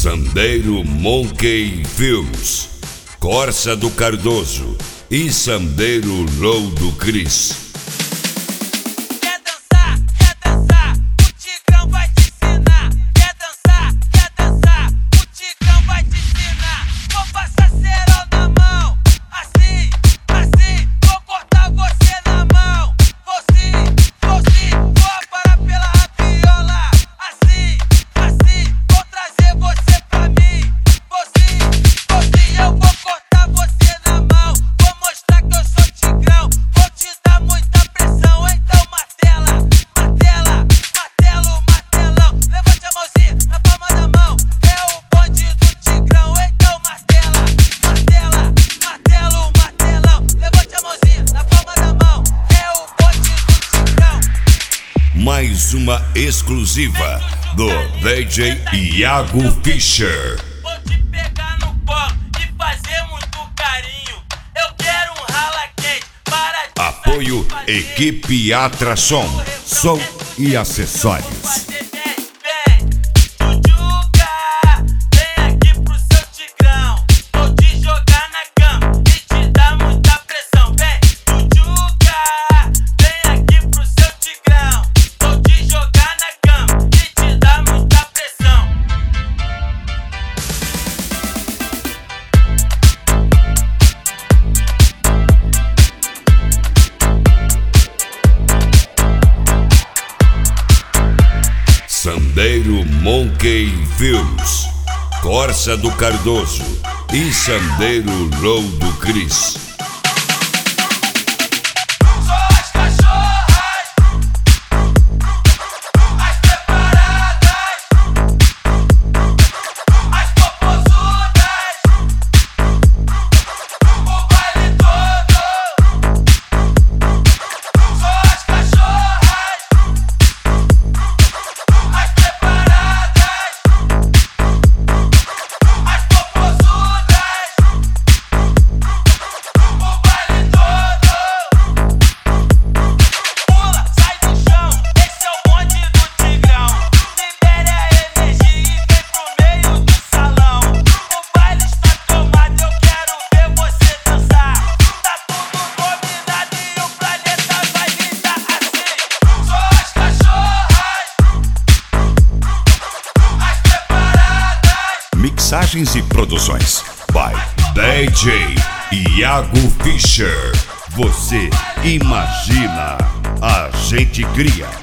Sandeiro Monkey Films, Corsa do Cardoso e Sandeiro Low do Cris. Mais uma exclusiva do DJ Iago Fischer. Vou te pegar no colo e fazer muito carinho. Eu quero um rala quente para te Apoio Equipe Atração, som e acessórios. Sandeiro Monkey Films, Corsa do Cardoso e Sandeiro Low do Cris. Mixagens e produções by DJ Iago Fischer. Você imagina, a gente cria.